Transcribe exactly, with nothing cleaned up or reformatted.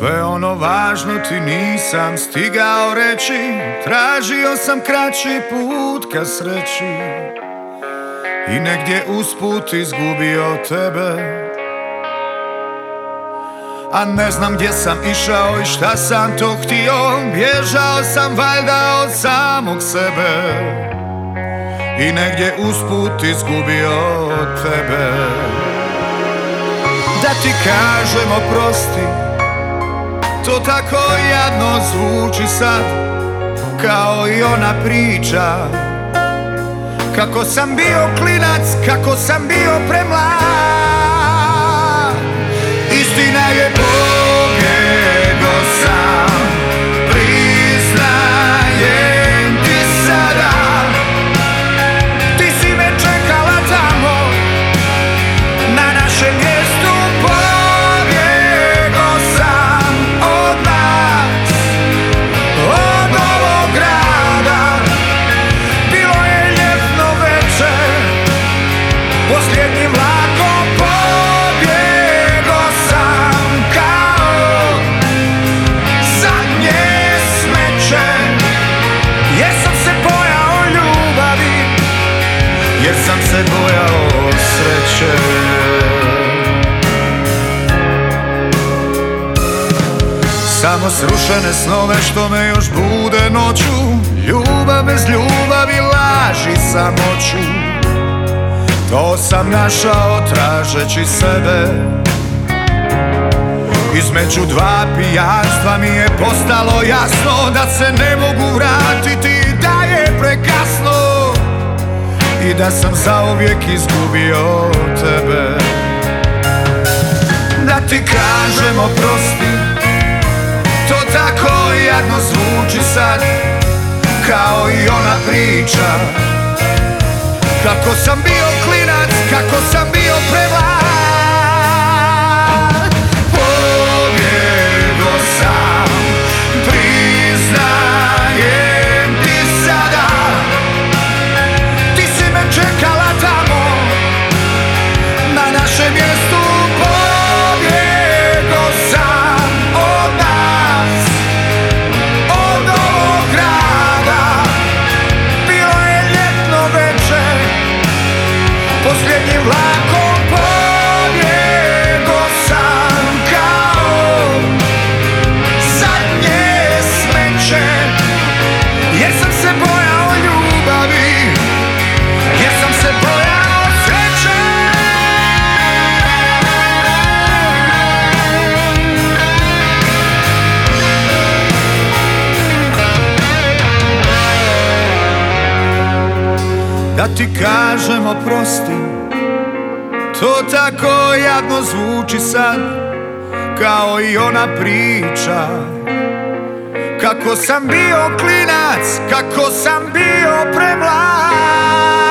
Sve ono važno ti nisam stigao reći, tražio sam kraći put ka sreći i negdje usput izgubio tebe. A ne znam gdje sam išao i šta sam to htio, bježao sam valjda od samog sebe i negdje usput izgubio tebe. Da ti kažem oprosti, to tako jadno zvuči sad, kao i ona priča kako sam bio klinac, kako sam bio premlad. Istina je, pobjego sam, priznajem ti sada. Ti si me čekala tamo, na našem mjestu. Pobjego sam od nas, od ovog grada. Bilo je ljetno večer, posljednjim vlakom. Pobjego sam kao zadnje smeće, jer sam se bojao ljubavi, jer sam se bojao sreće. Samo srušene snove što me još bude noću, ljubav bez ljubavi, laži samoću. To sam našao tražeći sebe. Između dva pijanstva mi je postalo jasno da se ne mogu vratiti, da je prekasno i da sam zauvijek izgubio tebe. Da ti kažem oprosti, to tako jadno zvuči sad, kao i ona priča kako sam bio klinac, kako sam bio premlad. Pobjego sam, priznajem ti sada. Ti si me čekala tamo, na našem mjestu. Pobjego sam od nas, od ovog grada. Bilo je ljetno večer, posljednjim vlakom. Pobjego sam kao zadnje smeće, jer sam se bojao ljubavi, jer sam se bojao sreće. Da ti kažem oprosti, to tako jadno zvuči sad, kao i ona priča kako sam bio klinac, kako sam bio premlad.